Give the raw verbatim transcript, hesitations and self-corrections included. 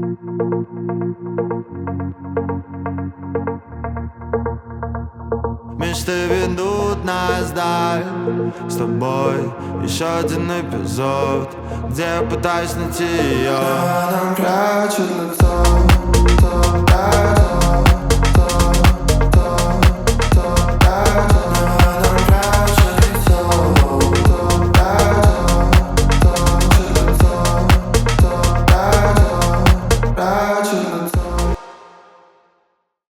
Мечты ведут нас вдаль. С тобой еще один эпизод, где я пытаюсь найти ее. Она прячет лицо.